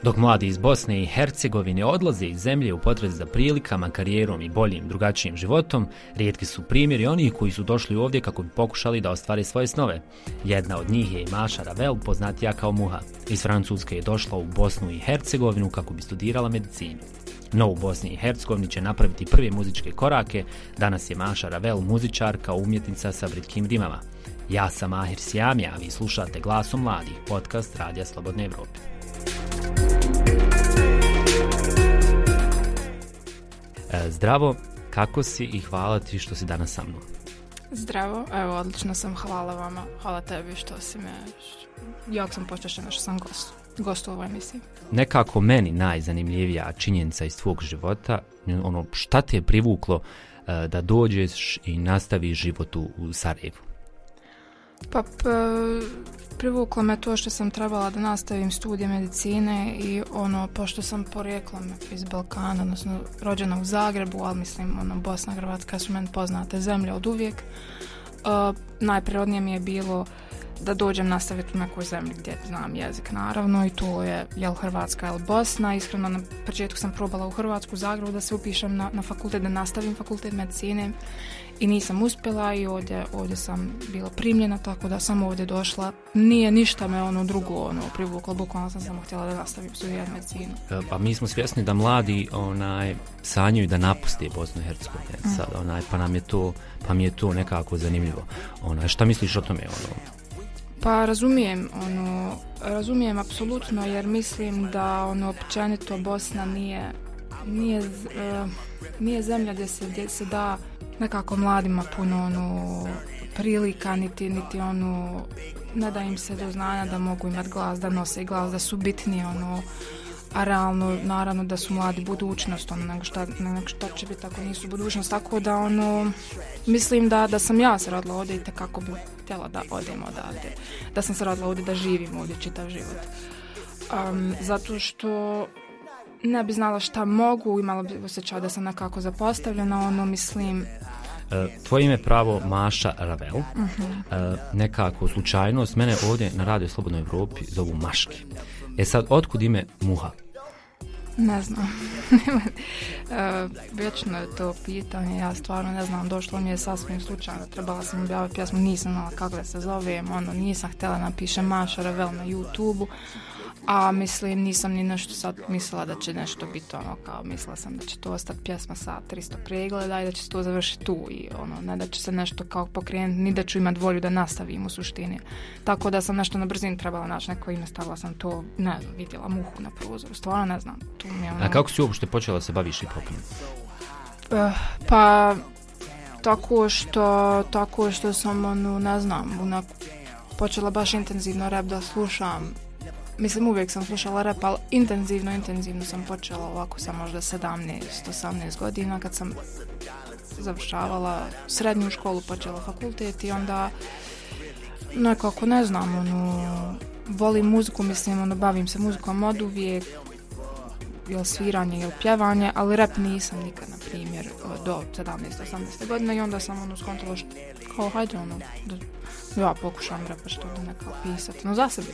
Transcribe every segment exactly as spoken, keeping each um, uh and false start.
Dok mladi iz Bosne i Hercegovine odlaze iz zemlje u potrazi za prilikama, karijerom i boljim, drugačijim životom, rijetki su primjeri onih koji su došli ovdje kako bi pokušali da ostvare svoje snove. Jedna od njih je i Maša Ravel, poznatija kao Muha. Iz Francuske je došla u Bosnu i Hercegovinu kako bi studirala medicinu. No, u Bosni i Hercegovini će napraviti prve muzičke korake. Danas je Maša Ravel muzičarka, umjetnica sa britkim rimama. Ja sam Mahir Sjamija, a vi slušate Glasom mladih, podcast Radija Slobodne Evrope. E, zdravo, kako si i hvala ti što si danas sa mnom? Zdravo, evo odlično sam, hvala vama, hvala tebi što si me, jako sam počešćena što sam gost, gost u ovoj emisiji. Nekako meni najzanimljivija činjenica iz tvog života, ono šta te je privuklo e, da dođeš i nastaviš život u, u Sarajevu? Pa p, privuklo me to što sam trebala da nastavim studije medicine i ono, pošto sam porijeklom iz Balkana, odnosno rođena u Zagrebu, ali mislim, ono, Bosna i Hrvatska su meni poznate zemlje od uvijek. Uh, najprirodnije mi je bilo da dođem nastaviti u nekoj zemlji gdje znam jezik, naravno, i to je jel Hrvatska ili Bosna. Iskreno, na početku sam probala u Hrvatsku, u Zagrebu, da se upišem na, na fakultet, da nastavim fakultet medicine i nisam uspjela i ovdje, ovdje sam bila primljena, tako da sam ovdje došla. Nije ništa me ono drugo ono, privuklo, bukvalno sam samo htjela da nastavim studirati medicinu. Pa mi smo svjesni da mladi onaj, sanjaju da napuste Bosnu i Hercegovinu, mm. sad, onaj, pa, nam je to, pa mi je to nekako zanimljivo. Onaj, šta misliš o tome? Ono? Pa razumijem, ono, razumijem apsolutno, jer mislim da ono, općenito Bosna nije, nije, uh, nije zemlja gdje se, gdje se da nekako mladima puno ono, prilika, niti, niti ono, ne da im se do znanja da mogu imati glas, da nose glas, da su bitni, ono, a realno, naravno da su mladi budućnost, ono, nego šta, nego šta će biti ako nisu budućnost, tako da, ono, mislim da, da sam ja se rodila ovdje i tekako bi htjela da odem odavde, da sam se rodila ovdje, da živim ovdje čitav život. Um, zato što ne bi znala šta mogu, imala bi osjećaj da sam nekako zapostavljena, ono, mislim... Tvoje ime pravo Maša Ravel, uh-huh. Nekako slučajnost, mene ovdje na Radio Slobodnoj Evropi zovu Maški. E sad, otkud ime Muha? Ne znam. Vječno je to pitanje, ja stvarno ne znam, došlo mi je sasvim slučajno, trebala sam objaviti pjesmu, nisam znala kako da se zovem, ono, nisam htjela napišem Maša Ravel na YouTube-u, a mislim, nisam ni nešto sad mislila da će nešto biti ono, kao mislila sam da će to ostati pjesma sa tristo pregleda i da će se to završiti tu i ono, ne da će se nešto kao pokrenuti, ni da ću imati volju da nastavim u suštini. Tako da sam nešto na brzinu trebala naći neko ime, stavila sam to, ne znam, vidjela Muhu na prozoru, stvarno ne znam. Tu mi je ono... A kako si uopšte počela se baviš hip-hopom? Uh, pa, tako što, tako što sam, ono, ne znam, onak, počela baš intenzivno rap da slušam. Mislim, uvijek sam slušala rap, ali intenzivno, intenzivno sam počela ovako sa možda sedamnaest osamnaest godina kad sam završavala srednju školu, počela fakultet i onda nekako, ne znam, ono, volim muziku, mislim, ono, bavim se muzikom od uvijek, ili sviranje, ili pjevanje, ali rap nisam nikad, na primjer, do sedamnaest osamnaest godina i onda sam, ono, skontala što, kao, hajde, ono, da ja pokušam rapa što da nekako pisati, no za sebe.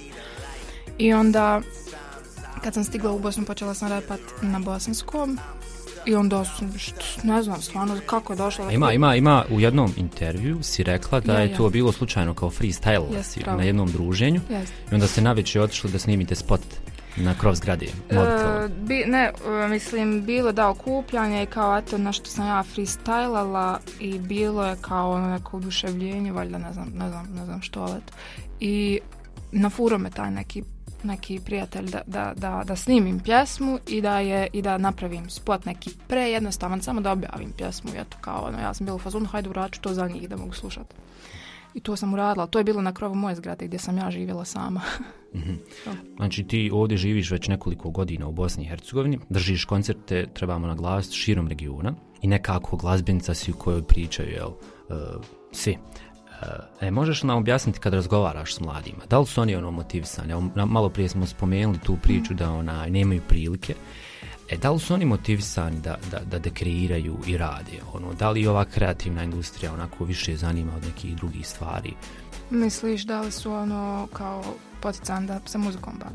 I onda, kad sam stigla u Bosnu, počela sam rapat na bosanskom i onda sam, što, ne znam, stvarno, kako je došla... Ima, ima, ima, u jednom intervju si rekla da ja, je to ja. bilo slučajno kao freestyle yes, na jednom druženju yes. i onda ste navečer otišli da snimite spot na krov zgrade. Uh, bi, ne, uh, mislim, bilo da okupljanje i kao, eto, na što sam ja freestylala i bilo je kao neko oduševljenje, valjda, ne znam, ne znam, ne znam što, ali eto. I na furo me taj neki neki prijatelj da, da, da, da snimim pjesmu i da je i da napravim spot neki prejednostavan, samo da objavim pjesmu i eto kao ono, ja sam bila u fazonu, hajde uraču to za njih da mogu slušati. I to sam uradila, to je bilo na krovu moje zgrade gdje sam ja živjela sama. Mm-hmm. Znači ti ovdje živiš već nekoliko godina u Bosni i Hercegovini, držiš koncerte, trebamo naglasiti, širom regiona i nekako glazbenica si u kojoj pričaju, jel, uh, svi. E, možeš nam objasniti kad razgovaraš s mladima, da li su oni ono motivisani? Malo prije smo spomenuli tu priču da ona nemaju prilike. E, da li su oni motivisani da, da, da dekreiraju i rade? Ono, da li ova kreativna industrija onako više zanima od nekih drugih stvari? Misliš da li su ono kao poticani da se muzikom bave?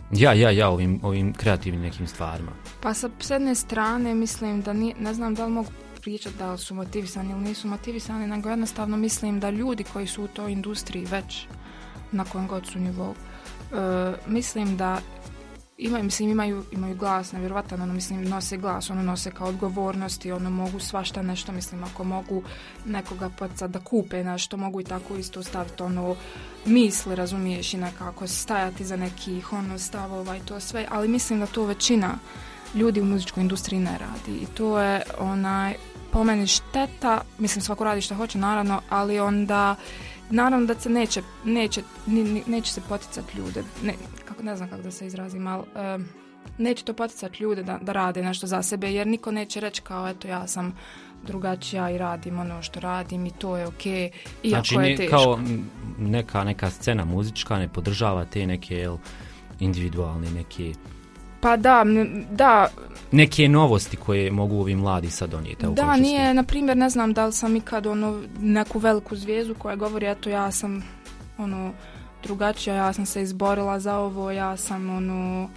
Ja, ja, ja, ovim, ovim kreativnim nekim stvarima. Pa sa s jedne strane mislim da nije, ne znam da li mogu pričati da li su motivisani ili nisu motivisani, nego jednostavno mislim da ljudi koji su u toj industriji već na kojem god su nivou, uh, mislim da imaju, mislim, imaju, imaju glas, nevjerovatan, ono, mislim, nose glas, ono, nose kao odgovornosti, ono, mogu svašta nešto, mislim, ako mogu nekoga poticati da kupe nešto, mogu i tako isto staviti, ono, misli, razumiješ, i nekako stajati za nekih, ono, stavova i to sve, ali mislim da to većina ljudi u muzičkoj industriji ne radi i to je, onaj, po meni šteta, mislim, svako radi što hoće, naravno, ali onda naravno da se neće, neće, neće se poticati ljude, ne, kako, ne znam kako da se izrazim, ali uh, neće to poticati ljude da, da rade nešto za sebe, jer niko neće reći kao eto ja sam drugačija i radim ono što radim i to je ok, iako znači, je teško. Kao neka, neka scena muzička ne podržava te neke jel, individualne neke... Pa da, da. Neke novosti koje mogu ovi mladi sad donijeti. Da, nije, na primjer, ne znam da li sam ikad ono, neku veliku zvijezdu koja govori, eto ja sam ono, drugačija, ja sam se izborila za ovo, ja sam ono,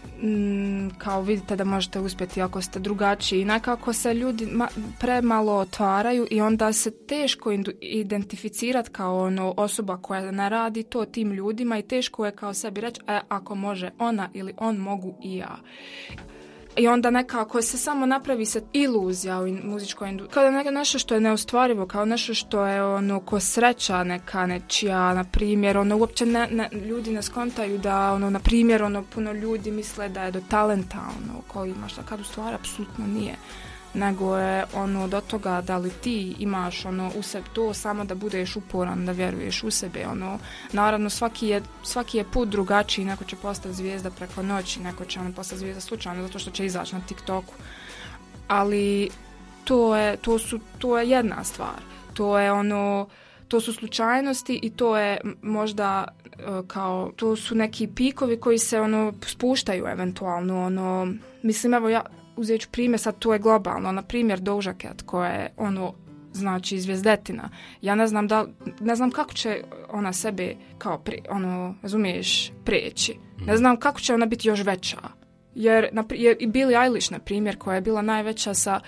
m, kao vidite da možete uspjeti ako ste drugačiji. Nekako se ljudi ma, premalo otvaraju i onda se teško identificirati kao ono, osoba koja ne radi to tim ljudima i teško je kao sebi reći, e, ako može ona ili on mogu i ja. I onda nekako se samo napravi se iluzija u muzičkoj industriji. Kao da nešto što je neostvarivo, kao nešto što je ono ko sreća neka nečija, na primjer, ono uopće ne, ne, ljudi ne skontaju da, ono, na primjer, ono, puno ljudi misle da je do talenta, ono, ko ima šta, kad u stvari apsolutno nije. Nego je ono do toga da li ti imaš ono u sebi to samo da budeš uporan, da vjeruješ u sebe, ono naravno svaki je, svaki je put drugačiji, neko će postati zvijezda preko noći, neko će ono postati zvijezda slučajno zato što će izaći na TikToku, ali to je, to su, to je jedna stvar, to je ono, to su slučajnosti i to je možda kao, to su neki pikovi koji se ono spuštaju eventualno, ono, mislim evo ja uzet ću primjer, sad to je globalno, na primjer Doja Cat koja je ono, znači zvijezdetina. Ja ne znam da, ne znam kako će ona sebe kao, pri, ono, razumiješ, preći. Ne znam kako će ona biti još veća. Jer, jer i Billie Eilish, na primjer, koja je bila najveća sa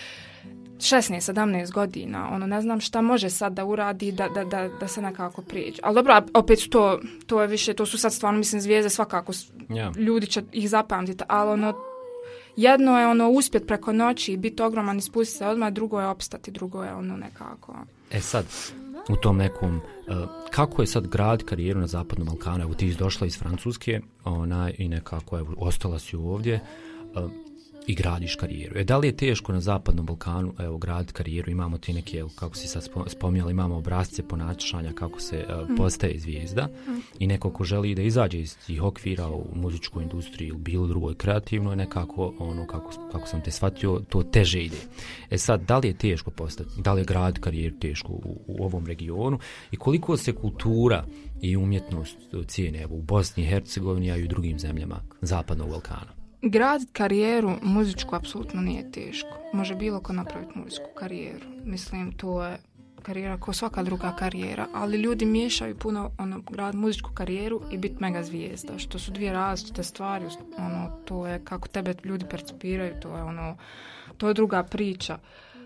šesnaest sedamnaest godina, ono, ne znam šta može sad da uradi da, da, da, da se nekako prijeđe. Ali dobro, opet to, to je više, to su sad stvarno, mislim, zvijezde svakako, yeah. Ljudi će ih zapamtiti, ali ono, jedno je ono uspjet preko noći i biti ogroman i spustiti se odmah, drugo je opstati, drugo je ono nekako. E sad, u tom nekom, uh, kako je sad grad karijeru na Zapadnom Balkanu? Evo ti došla iz Francuske ona, i nekako evo, ostala si ovdje uh, i gradiš karijeru. E, da li je teško na Zapadnom Balkanu evo, graditi karijeru? Imamo ti neke, evo, kako si sad spominjala, imamo obrazce ponašanja kako se uh, mm. postaje zvijezda mm. i neko ko želi da izađe iz tih okvira u muzičkoj industriji ili bilo drugoj kreativnoj, nekako, ono, kako, kako sam te shvatio, to teže ide. E sad, da li je teško postati, da li je grad karijeru teško u, u ovom regionu i koliko se kultura i umjetnost cijene evo, u Bosni i Hercegovini, a i u drugim zemljama Zapadnog Balkana? Graditi karijeru muzičku apsolutno nije teško. Može bilo ko napraviti muzičku karijeru. Mislim, to je karijera kao svaka druga karijera, ali ljudi miješaju puno ono, grad muzičku karijeru i biti mega zvijezda, što su dvije različite stvari. Ono, to je kako tebe ljudi percipiraju, to je, ono, to je druga priča.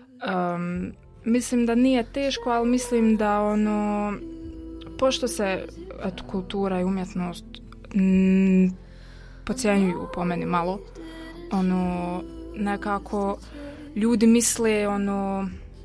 Um, mislim da nije teško, ali mislim da ono, pošto se eto, kultura i umjetnost m, podcjenjuju po meni malo, ono, nekako ljudi misle, ono,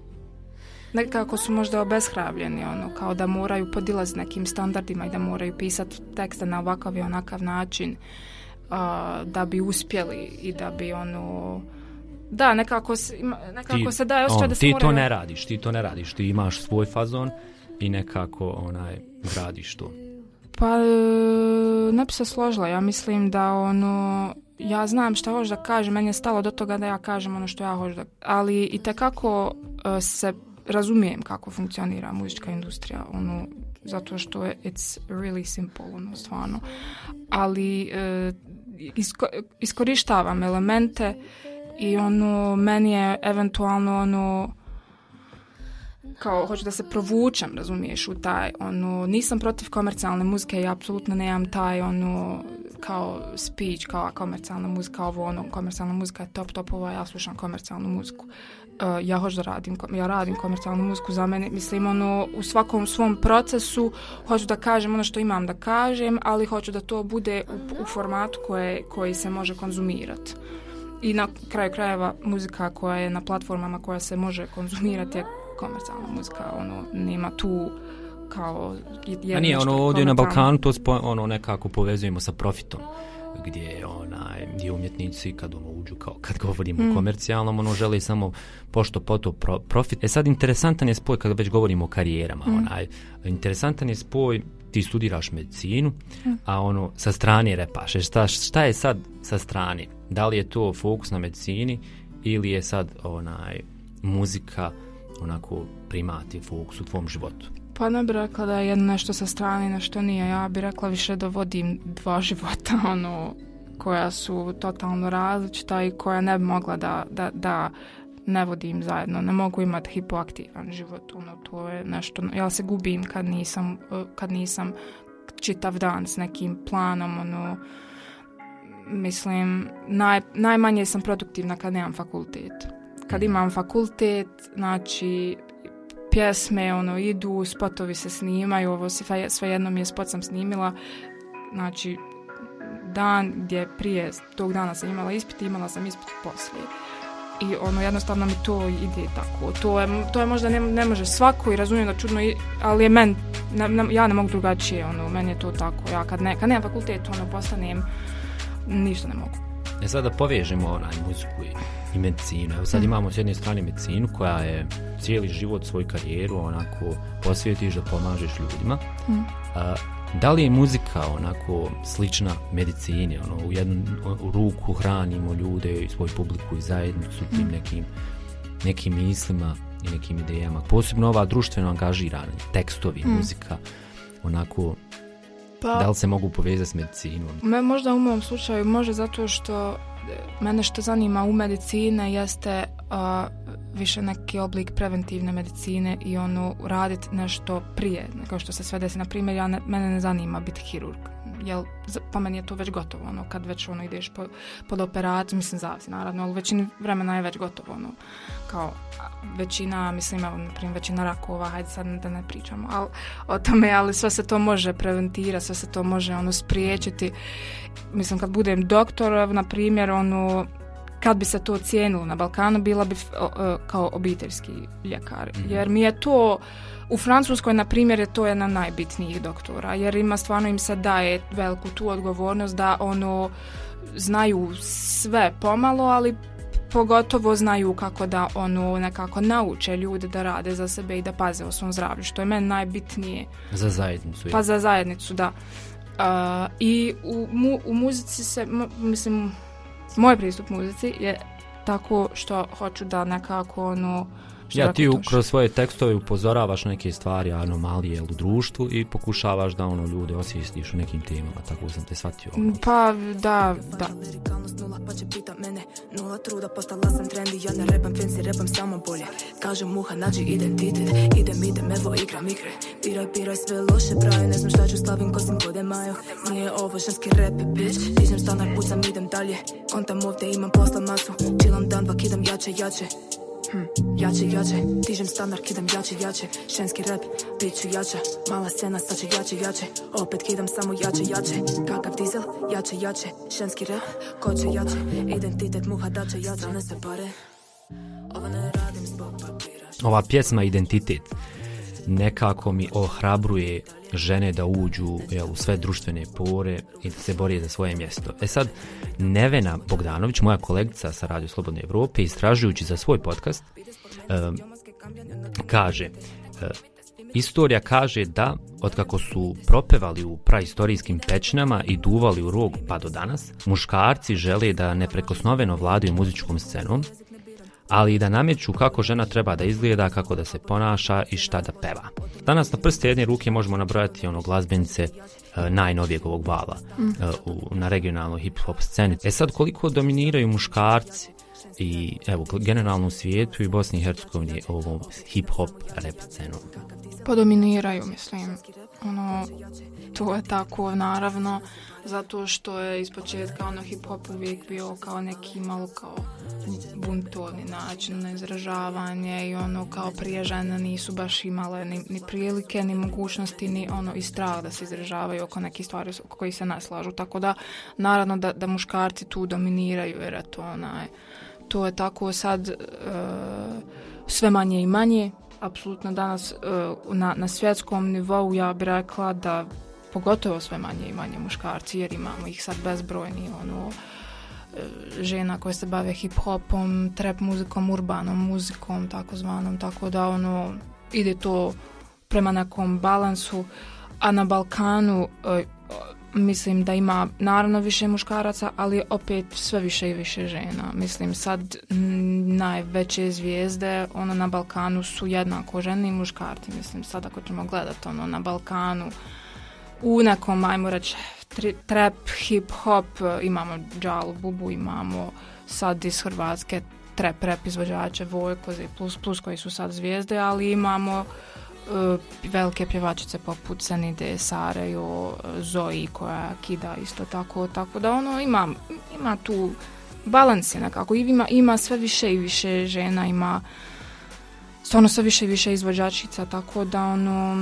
nekako su možda obeshrabljeni, ono, kao da moraju podilaziti nekim standardima i da moraju pisati tekste na ovakav i onakav način a, da bi uspjeli i da bi, ono, da, nekako, nekako ti, se daje osjećaj on, da se ti moraju... to ne radiš, ti to ne radiš, ti imaš svoj fazon i nekako, onaj, gradiš to. Pa, ne bi se složila. Ja mislim da ono, ja znam šta hoću da kažem, meni je stalo do toga da ja kažem ono što ja hoću da, ali i tekako uh, se razumijem kako funkcionira muzička industrija, ono, zato što je it's really simple, ono, stvarno. Ali uh, isko, iskorištavam elemente i ono, meni je eventualno ono, kao hoću da se provučem, razumiješ, u taj, ono, nisam protiv komercijalne muzike i apsolutno nemam taj, ono, kao speech, kao komercijalna muzika, ovo ono, komercijalna muzika je top topova, ja slušam komercijalnu muziku. Uh, ja hoću da radim, ja radim komercijalnu muziku za mene, mislim ono, u svakom svom procesu hoću da kažem ono što imam da kažem, ali hoću da to bude u, u formatu koje, koji se može konzumirati. I na kraju krajeva muzika koja je na platformama koja se može konzumirati je komercijalna muzika, ono, nema tu kao a nije ono ovdje na Balkanu to spo, ono nekako povezujemo sa profitom, gdje onaj gdje umjetnici kad ono uđu kao kad govorimo mm. o komercijalnom ono žele samo pošto poto pro, profit. E sad interesantan je spoj kad već govorimo o karijerama, mm. onaj interesantan je spoj, ti studiraš medicinu, mm. a ono sa strane repaš. Šta, šta je sad sa strane? Da li je to fokus na medicini ili je sad onaj muzika onako primati fokus u tvom životu? Pa ne bih rekla da je nešto sa strane, nešto nije. Ja bih rekla više da vodim dva života, ono, koja su totalno različita i koja ne bi mogla da, da, da ne vodim zajedno. Ne mogu imati hipoaktivan život, ono, to je nešto, ja se gubim kad nisam, kad nisam čitav dan s nekim planom, ono, mislim, naj, najmanje sam produktivna kad nemam fakultet. Kad imam fakultet, znači, pjesme, ono, idu, spotovi se snimaju, ovo sve, svejedno mi je spot sam snimila, znači, dan gdje prije tog dana sam imala ispit, imala sam ispit poslije. I ono, jednostavno mi to ide tako. To je, to je možda ne, ne može svako i razumijem da čudno, ali je men, ne, ne, ja ne mogu drugačije, ono, meni je to tako. Ja kad, ne, kad nemam fakultet, ono, postanem, ništa ne mogu. E sad da povežemo onaj muziku i, i medicinu. Evo sad mm. imamo s jedne strane medicinu koja je cijeli život, svoju karijeru onako posvjetiš da pomažeš ljudima. Mm. A, da li je muzika onako slična medicini, ono u jednu u ruku hranimo ljude i svoju publiku i zajednicu mm. tim nekim, nekim mislima i nekim idejama. Posebno ova društveno angažirana, tekstovi, mm. muzika, onako pa, da li se mogu povezati s medicinom? Me možda u mom slučaju može zato što mene što zanima u medicine jeste uh, više neki oblik preventivne medicine i ono raditi nešto prije nego što se sve desi. Na primjer, ja ne, mene ne zanima biti hirurg. Jel, po meni je to već gotovo, ono, kad već ono ideš po, pod operaciju, mislim zavisi naravno, ali većini vremena je već gotovo, ono, kao većina, mislim, evo, na primjer, većina rakova, hajde sad da ne pričamo ali, o tome, ali sve se to može preventirati, sve se to može, ono, spriječiti. Mislim, kad budem doktor, na primjer, ono, kad bi se to cijenilo na Balkanu, bila bi o, o, kao obiteljski ljekar, mm-hmm. jer mi je to u Francuskoj, na primjer, je to jedna najbitnijih doktora, jer ima stvarno im se daje veliku tu odgovornost da ono znaju sve pomalo, ali pogotovo znaju kako da ono nekako nauče ljude da rade za sebe i da paze o svom zdravlju, što je meni najbitnije. Za zajednicu. Pa za zajednicu, da. Uh, I u, mu, u muzici se, m, mislim, moj pristup muzici je tako što hoću da nekako ono ja ti u, kroz svoje tekstove upozoravaš neke stvari, anomalije u društvu i pokušavaš da ono ljude osvijestiš u nekim temama, tako sam te shvatio. Ono. Pa da, da. Pa će pita mene, nula truda, postala sam trendi, ja ne repam fancy, repam samo bolje. Kažem muha, nađi identitet, idem, idem, evo igram igre. Piraj, piraj, sve loše pravi, ne znam šta ću, slavim ko sam kode majo. Nije ovo ženski rap, bitch, dižem stanar, pucam, idem dalje. Kontam ovdje, imam posla masu, čilam dan, vak idem jače, jače. Hm, jače, jače, dižem standard, kidam jače, jače. Ženski rap, bit ću jača. Mala scena, sad će jače, jače. Opet kidam samo jače, jače. Kakav dizel, jače, jače. Ženski rap, ko će jače. Identitet muha dače, jače, ne se pare. Ovo ne radim zbog papira. Ova pjesma Identitet nekako mi ohrabruje žene da uđu jel, u sve društvene pore i da se bore za svoje mjesto. E sad, Nevena Bogdanović, moja kolegica sa Radio Slobodne Evrope, istražujući za svoj podcast, um, kaže, uh, istorija kaže da, otkako su propevali u praistorijskim pećinama i duvali u rog pa do danas, muškarci žele da neprekosnoveno vladaju muzičkom scenom, ali i da nameću kako žena treba da izgleda, kako da se ponaša i šta da peva. Danas na prste jedne ruke možemo nabrojati ono glazbenice uh, najnovijeg ovog vala mm. uh, u, na regionalnoj hip-hop sceni. E sad, koliko dominiraju muškarci i evo, generalno u svijetu i Bosni i Hercegovini ovom hip-hop rap scenom? Pa dominiraju, mislim. ono, to je tako naravno, zato što je ispočetka ono hip-hop uvijek bio kao neki malo kao buntovni način na izražavanje i ono kao prije žene nisu baš imale ni, ni prilike, ni mogućnosti, ni ono i strah da se izražavaju oko nekih stvari oko kojih se ne slažu, tako da naravno da, da muškarci tu dominiraju jer je to onaj, to je tako sad uh, sve manje i manje, apsolutno danas uh, na, na svjetskom nivou ja bih rekla da pogotovo sve manje i manje muškarci, jer imamo ih sad bezbrojni, ono, žena koje se bave hip-hopom, trap muzikom, urbanom muzikom, takozvanom, tako da ono, ide to prema nekom balansu, a na Balkanu e, mislim da ima naravno više muškaraca, ali opet sve više i više žena. Mislim sad m, najveće zvijezde ono na Balkanu su jednako žene i muškarci. Mislim sad ako ćemo gledati ono na Balkanu u nekom, ajmo reći, trap, hip-hop, imamo Džalu Bubu, imamo sad iz Hrvatske trap rap izvođače Vojkoze plus plus koji su sad zvijezde, ali imamo uh, velike pjevačice poput Senide, Sarejo, Zoe koja kida isto tako, tako da ono ima, ima tu balans je nekako, ima, ima sve više i više žena, ima stvarno sve više i više izvođačica, tako da ono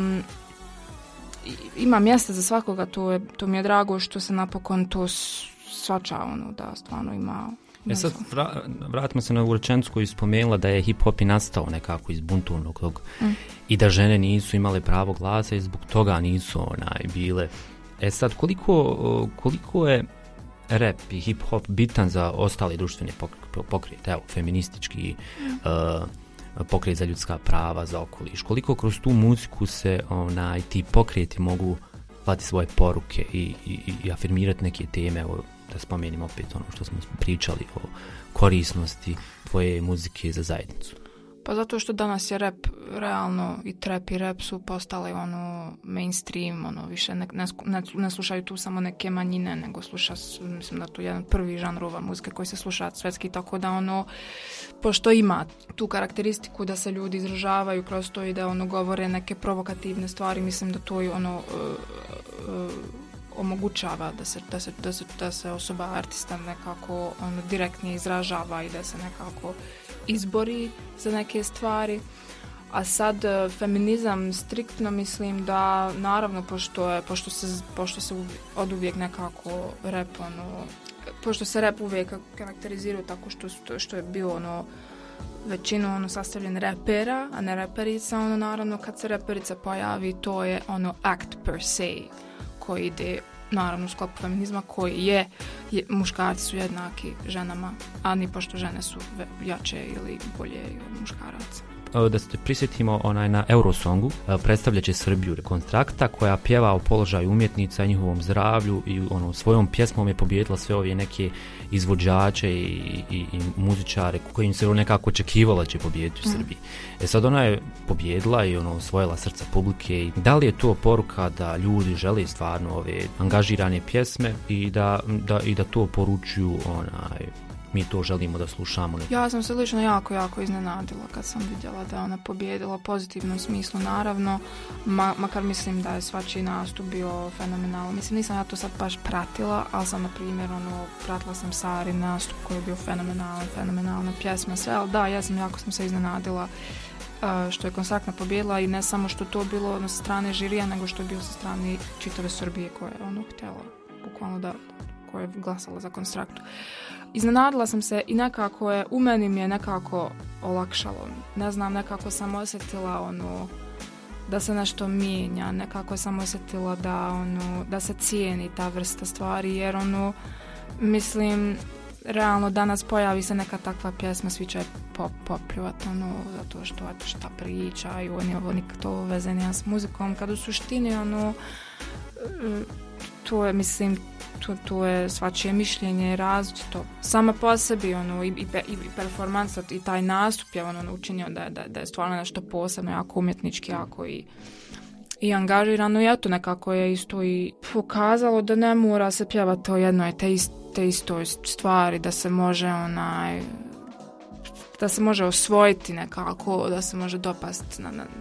ima mjesta za svakoga, to, je, to mi je drago što se napokon to svača, ono, da stvarno ima... E sad, vra, vratimo se na ovu rečenicu koju spomenula da je hip-hop i nastao nekako iz buntovnog tog mm. i da žene nisu imale pravo glasa i zbog toga nisu onaj bile. E sad, koliko, koliko je rap i hip-hop bitan za ostale društvene pokrete, evo, feministički, mm. uh, pokret za ljudska prava, za okoliš. Koliko kroz tu muziku se onaj, ti pokreti mogu slati svoje poruke i, i, i afirmirati neke teme, evo, da spomenim opet ono što smo pričali o korisnosti tvoje muzike za zajednicu. Pa zato što danas je rap realno i trap i rap su postali ono mainstream, ono više ne, ne, ne slušaju tu samo neke manjine, nego sluša, mislim da to je jedan prvi žanrova muzike koji se sluša svetski, tako da ono, pošto ima tu karakteristiku da se ljudi izražavaju kroz to i da ono govore neke provokativne stvari, mislim da to je ono uh, uh, omogućava da se, da se, da se, da se osoba artista nekako ono direktnije izražava i da se nekako izbori za neke stvari. A sad feminizam striktno mislim da naravno pošto je pošto se pošto se od uvijek nekako rap ono pošto se rap uvijek karakterizira tako što što je bio ono većinu ono sastavljen repera, a ne reperica, ono naravno kad se reperica pojavi to je ono act per se koji ide naravno u sklopu feminizma koji je, je muškarci su jednaki ženama, a ni pošto žene su jače ili bolje od muškaraca. Da se prisjetimo onaj na Eurosongu, predstavljaće Srbiju Rekonstrakta koja pjeva o položaju umjetnica i njihovom zdravlju i ono, svojom pjesmom je pobijedila sve ove neke izvođače i, i, i muzičare kojim se nekako očekivalo da će pobijediti u Srbiji. Mm. E sad ona je pobijedila i ono, osvojila srca publike. Da li je to poruka da ljudi žele stvarno ove angažirane pjesme i da, da, i da to poručuju onaj mi to želimo da slušamo. Ja sam se lično jako, jako iznenadila kad sam vidjela da je ona pobijedila u pozitivnom smislu, naravno, ma, makar mislim da je svačiji nastup bio fenomenalan. Mislim, nisam ja to sad baš pratila, ali sam, na primjer, ono, pratila sam Sarin nastup koji je bio fenomenalan, fenomenalna pjesma, sve, ali da, ja sam jako sam se iznenadila uh, što je Konstraktna pobijedila i ne samo što to bilo na strane žirija, nego što je bilo sa strane čitave Srbije koja je ono htjela, bukvalno da, koja je glasala za Konstraktu. Iznenadila sam se i nekako je, u meni mi je nekako olakšalo. Ne znam, nekako sam osjetila ono, da se nešto mijenja, nekako sam osjetila da, ono, da se cijeni ta vrsta stvari, jer ono, mislim, realno danas pojavi se neka takva pjesma, svi će pop, popljuvati, ono, zato što eto šta pričaju, oni ovo nikad to veze nema s muzikom, kad u suštini, ono, to je, mislim, To, to je svačije mišljenje različito. Sama po sebi ono, i, i, i performansa i taj nastup je ono, učinio da, da, da je stvarno nešto posebno, jako umjetnički, jako i, i angažirano. I eto nekako je isto i pokazalo da ne mora se pjevati o jednoj te, ist, te istoj stvari, da se može onaj da se može osvojiti nekako, da se može dopasti na, na,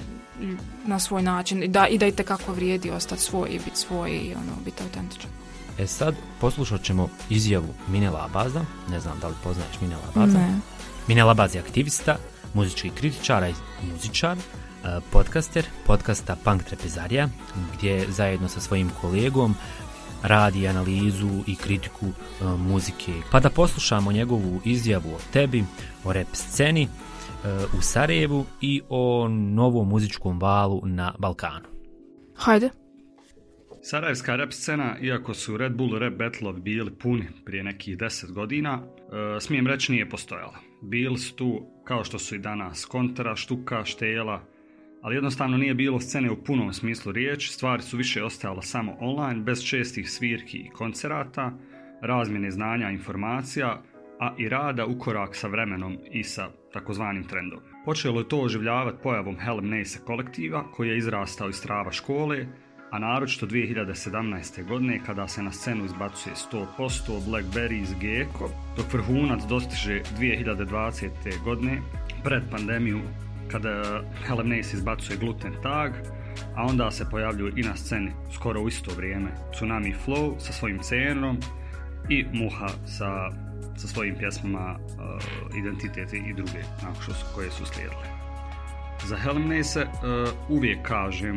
na svoj način i da i da itekako vrijedi ostati svoj i biti svoj i ono, biti autentičan. E sad poslušat ćemo izjavu Mine Labaza, ne znam da li poznaješ Mine Labaza. Ne. Mine Labaz je aktivista, muzički kritičar i muzičar, podcaster podcasta Punk Trepezarija, gdje zajedno sa svojim kolegom radi analizu i kritiku uh, muzike. Pa da poslušamo njegovu izjavu o tebi, o rap sceni uh, u Sarajevu i o novom muzičkom valu na Balkanu. Hajde. Sarajevska rap scena, iako su Red Bull rap battleovi bili puni prije nekih deset godina, uh, smijem reći nije postojala. Bili su tu, kao što su i danas, Kontra, Štuka, Štela, ali jednostavno nije bilo scene u punom smislu riječi, stvari su više ostajale samo online, bez čestih svirki i koncerata, razmjene znanja i informacija, a i rada u korak sa vremenom i sa takozvanim trendom. Počelo je to oživljavati pojavom Helm Nase kolektiva, koji je izrastao iz trava škole, a naročito dvije hiljade sedamnaeste. godine kada se na scenu izbacuje sto posto, Blackberries, Gecko, dok vrhunac dostiže dvije hiljade dvadesete. godine, pred pandemiju, kada Helm Nase izbacuje Gluten Tag, a onda se pojavljuju i na sceni skoro u isto vrijeme Tsunami Flow sa svojim cenom i Muha sa, sa svojim pjesmama uh, Identitet i druge nakon što su, koje su slijedile. Za Helm Nase uh, uvijek kažem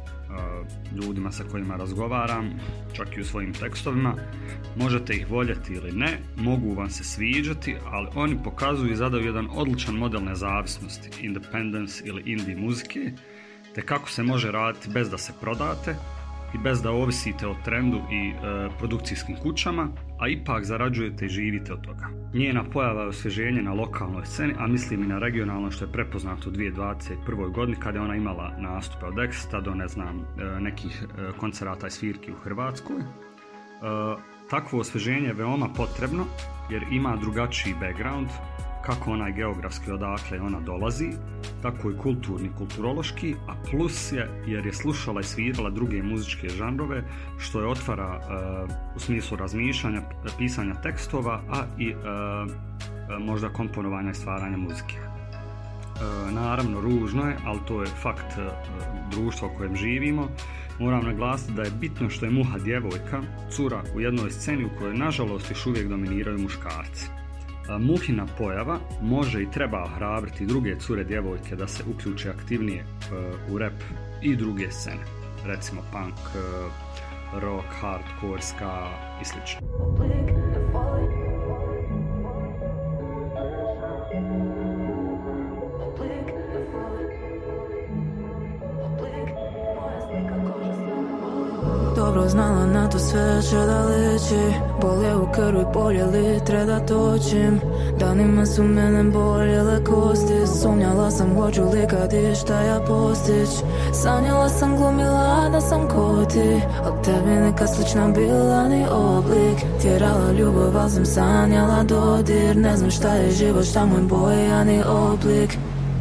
uh, ljudima sa kojima razgovaram, čak i u svojim tekstovima, možete ih voljeti ili ne, mogu vam se sviđati, ali oni pokazuju i zadaju jedan odličan model nezavisnosti, independence ili indie muzike, te kako se može raditi bez da se prodate i bez da ovisite o trendu i e, produkcijskim kućama, a ipak zarađujete i živite od toga. Njena pojava je osvježenje na lokalnoj sceni, a mislim i na regionalnoj, što je prepoznato u dvije hiljade dvadeset prve. godini kada je ona imala nastupe od Exita do ne znam e, nekih e, koncerata i svirki u Hrvatskoj. E, takvo osvježenje je veoma potrebno jer ima drugačiji background, kako onaj geografski odakle ona dolazi, tako i kulturni, kulturološki, a plus je jer je slušala i svirala druge muzičke žanrove, što je otvara uh, u smislu razmišljanja, pisanja tekstova, a i uh, možda komponovanja i stvaranja muzike. Uh, naravno, ružno je, ali to je fakt uh, društva u kojem živimo. Moram naglasiti da je bitno što je Muha djevojka, cura u jednoj sceni u kojoj nažalost još uvijek dominiraju muškarci. Muhina pojava može i treba ohrabriti druge cure djevojke da se uključe aktivnije uh, u rap i druge scene, recimo punk, uh, rock, hardcore, ska i slično. Dobro znala na to sve će da liči, bolje u krvi, bolje litre da točim. Danima su mene boljele kosti, sumnjala sam hoću li kad i šta ja postić. Sanjala sam, glumila da sam ko ti, al tebi neka slična bila ni oblik. Tjerala ljubav, al sam sanjala dodir, ne znam šta je život, šta moj bojani oblik.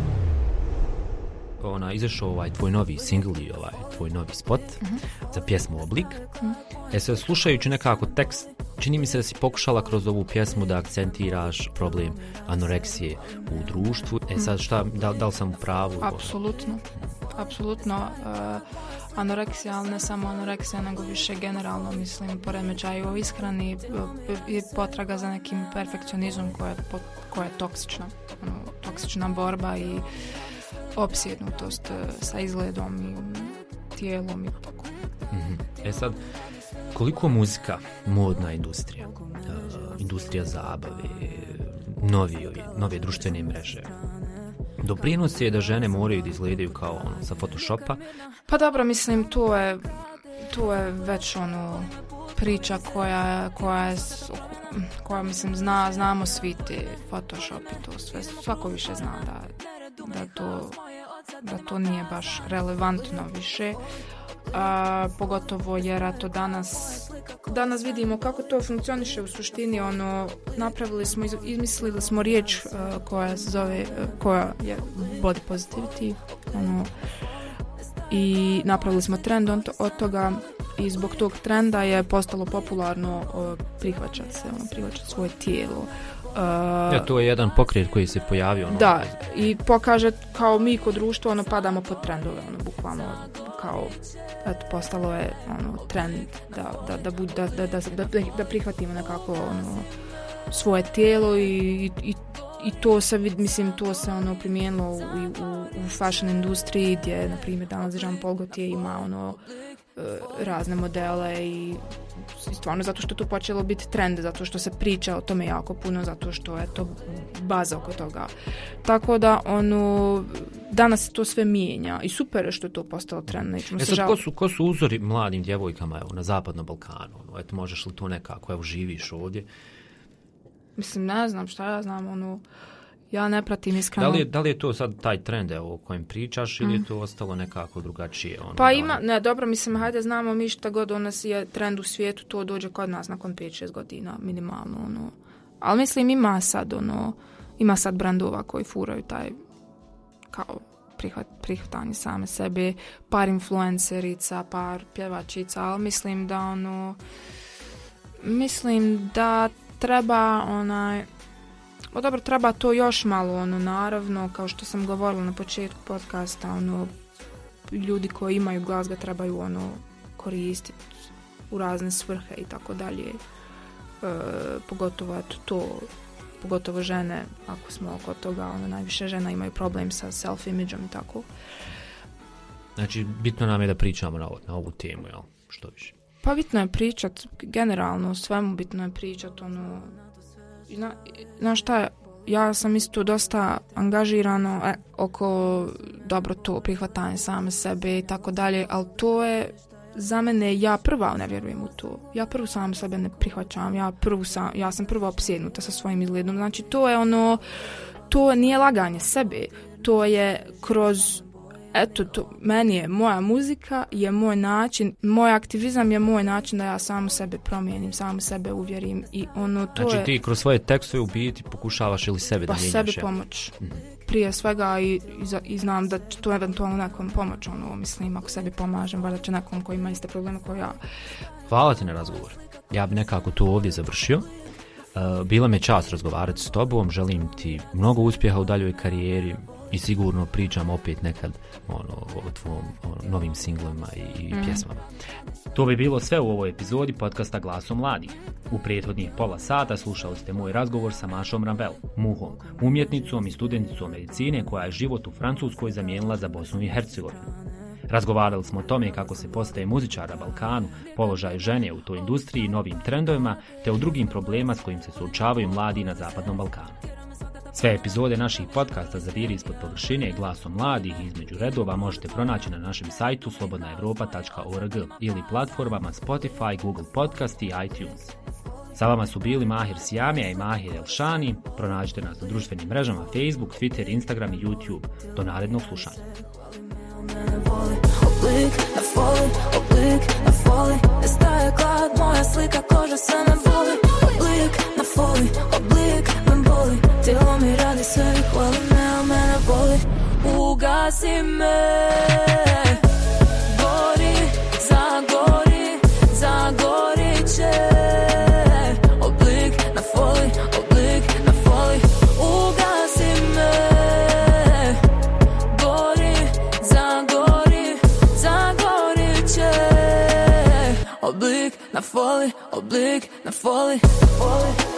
Ona, izašao ovaj tvoj novi singl i ovaj tvoj novi spot uh-huh. za pjesmu Oblik. Uh-huh. E sad, slušajući nekako tekst, čini mi se da si pokušala kroz ovu pjesmu da akcentiraš problem anoreksije u društvu. E sad, šta, da, da li sam u pravu? Apsolutno. Apsolutno. Uh, anoreksija, ali ne samo anoreksija, nego više generalno, mislim, poremećaj u ishrani i potraga za nekim perfekcionizmom koja je, koja je toksična. Ono, toksična borba i opsjednutost sa izgledom i tijelom i tako. Mm-hmm. E sad, koliko muzika, modna industrija, uh, industrija zabave, novi, nove društvene mreže, doprinos je da žene moraju da izgledaju kao ono, sa Photoshopa? Pa dobro, mislim, tu je, tu je već ono priča koja, koja je, koja mislim, zna, znamo svi ti Photoshop i to sve, svako više zna da da to, da to nije baš relevantno više, a, pogotovo jer to danas danas vidimo kako to funkcioniše u suštini. Ono, napravili smo, izmislili smo riječ a, koja se zove, koja je body positivity, ono, i napravili smo trend od toga i zbog tog trenda je postalo popularno o, prihvaćati se, ono, prihvaćati svoje tijelo. Uh, ja, to je jedan pokret koji se pojavio. Ono, da, i pokaže kao mi kod društva ono, padamo pod trendove, ono, bukvalno kao eto, postalo je ono, trend da, da, da, bud, da, da, da, da, da prihvatimo nekako ono, svoje tijelo i, i, i to se vid, mislim to se ono primijenilo u, u, u fashion industriji gdje na primjer danas Jean Paul Gaultier ima ono razne modele i stvarno zato što to počelo biti trend, zato što se priča o tome jako puno, zato što je to baza oko toga. Tako da ono danas to sve mijenja i super je što je to postalo trend. Nećemo e se sad, ko, su, ko su uzori mladim djevojkama evo, na zapadnom Balkanu? Ono, eto, možeš li to nekako, evo živiš ovdje? Mislim, ne znam šta ja znam, ono ja ne pratim iskreno. Da li je, da li je to sad taj trend evo, o kojem pričaš ili mm. je to ostalo nekako drugačije? Ono, pa ima, ne, dobro, mislim, hajde znamo mi šta god u nas je trend u svijetu, to dođe kod nas nakon pet šest godina, minimalno, ono. Ali mislim, ima sad, ono, ima sad brandova koji furaju taj, kao, prihvat, prihvatanje same sebe, par influencerica, par pjevačica, ali mislim da, ono, mislim da treba, onaj, o dobro, treba to još malo, ono, naravno, kao što sam govorila na početku podcasta, ono, ljudi koji imaju glas ga trebaju, ono, koristiti u razne svrhe i tako dalje. E, pogotovo, eto, to, pogotovo žene, ako smo oko toga, ono, najviše žena imaju problem sa self-imidžom i tako. Znači, bitno nam je da pričamo na, na ovu temu, jel? Što više? Pa bitno je pričat, generalno, o svemu bitno je pričat, ono, Zna, znaš šta, ja sam isto dosta angažirano e, oko dobro to prihvatanje same sebe i tako dalje, ali to je za mene, ja prva ne vjerujem u to. Ja prvu sam sebe ne prihvaćam, ja, prvu sam, ja sam prvo opsjednuta sa svojim izgledom. Znači to je ono, to nije laganje sebe, to je kroz, eto, to, meni je moja muzika, je moj način, moj aktivizam je moj način da ja samu sebe promijenim, samu sebe uvjerim i ono, to znači, je... ti kroz svoje tekstove u biti pokušavaš ili sebe pa da mijenjaš? Pa sebi pomoć. Mm-hmm. Prije svega i, i, i znam da će to eventualno nekom pomoć, ono, mislim, ako sebi pomažem, valjda će nekom koji ima iste probleme kao ja. Hvala ti na razgovor. Ja bi nekako to ovdje završio. Uh, bila me čast razgovarati s tobom, želim ti mnogo uspjeha u daljoj karijeri i sigurno pričam opet nekad ono, o tvojom ono, novim singlovima i, i mm. pjesmama. To bi bilo sve u ovoj epizodi podcasta Glasom mladih. U prethodnih pola sata slušali ste moj razgovor sa Mašom Rambel, Muhom, umjetnicom i studenticom medicine koja je život u Francuskoj zamijenila za Bosnu i Hercegovinu. Razgovarali smo o tome kako se postaje muzičar na Balkanu, položaj žene u toj industriji, novim trendovima, te o drugim problema s kojim se suočavaju mladi na Zapadnom Balkanu. Sve epizode naših podcasta Zaviri ispod površine Glasom mladih i između redova možete pronaći na našem sajtu slobodna europa tačka org ili platformama Spotify, Google Podcast i iTunes. Sa vama su bili Mahir Sijamija i Mahir Elšani. Pronađite nas na društvenim mrežama Facebook, Twitter, Instagram i YouTube. Do narednog slušanja. Oblik, na foli, oblik, na foli, nestaje glad, moja slika, koža se me boli. Oblik, na foli, oblik, me boli, tijelo mi radi sve i hvali me, a mene boli. Ugasi me, gori, zagori, zagori će. Oblik, na foli, oblik, na foli, ugasi me, gori, zagori, zagori će. Oblik, na foli, oblik, na foli, foli.